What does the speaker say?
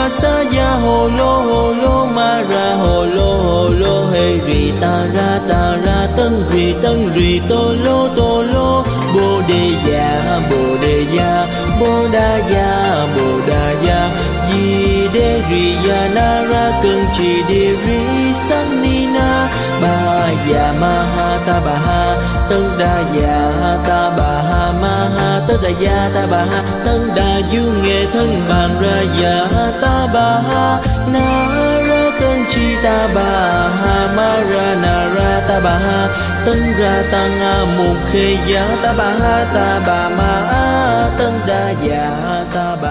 ra sa ya hồ lô ma ra hồ lô he ri ta ra tân ri tô lô bồ đề ya bồ đà ya di đê ri ya na ra cơn chi đề ri san ni na ba ya ma ha ta ba ha tân đa ya ta ba ha ma ha tân đa ya ta ba ha tân đa du nghệ thân bàn ra ya ta ba ha na ra cơn chi ta ba ha ma ra na ra ta ba ha tân ra tăng a mục khê ya ta ba ha ta ba ma a tân đa ya ta ba